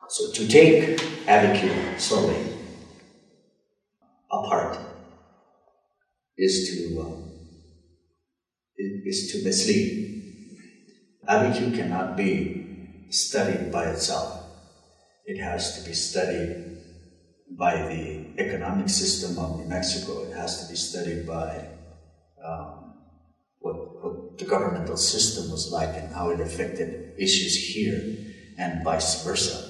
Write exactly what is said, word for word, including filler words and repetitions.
So to take Abiquiu solely apart is to uh, is to mislead. Abiquiu cannot be studied by itself. It has to be studied by the economic system of New Mexico. It has to be studied by um, what, what the governmental system was like and how it affected issues here, and vice versa.